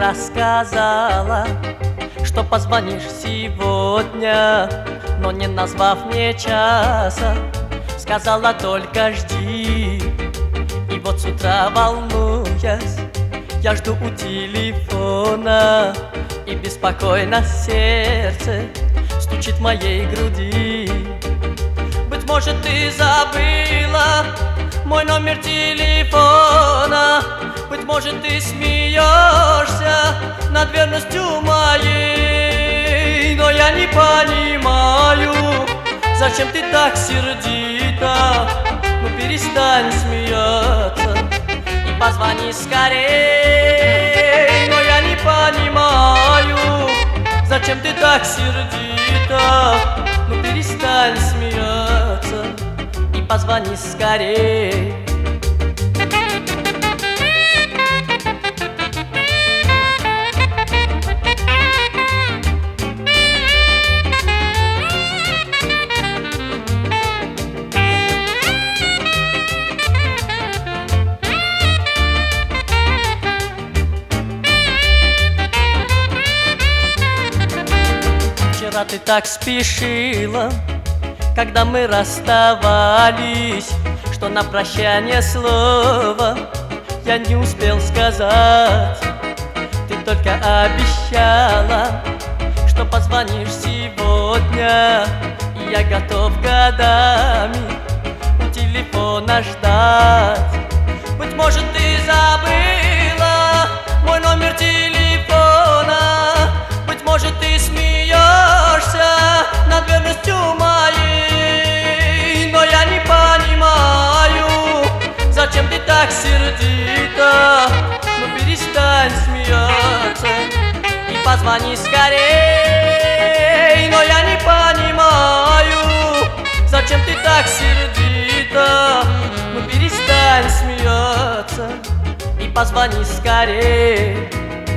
вчера сказала, что позвонишь сегодня, но не назвав мне часа, сказала только жди. И вот с утра, волнуясь, я жду у телефона, и беспокойно сердце стучит в моей груди. Быть может, ты забыла мой номер телефона, быть может, ты смеешься над верностью моей, но я не понимаю, зачем ты так сердита. Ну перестань смеяться и позвони скорей. Но я не понимаю, зачем ты так сердита. Ну перестань смеяться и позвони скорей. Вчера ты так спешила, когда мы расставались, что на прощание слова я не успел сказать. Ты только обещала, что позвонишь сегодня, и я готов годами у телефона ждать. Быть может, ты забыла мой номер телефона, быть может, ты смеешься над верностью моей, но я не понимаю, зачем ты так сердита. Ну перестань смеяться и позвони скорей. Но я не понимаю, зачем ты так сердита. Ну перестань смеяться и позвони скорей.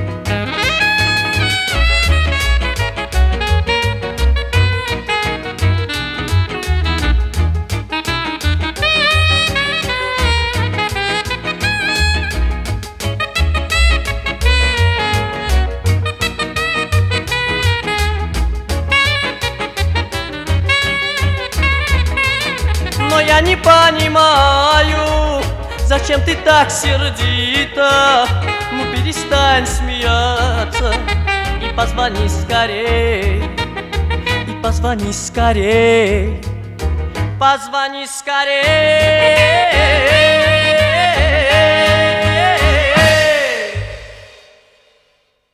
Но я не понимаю, зачем ты так сердита. Ну перестань смеяться и позвони скорей. И позвони скорей. Позвони скорей.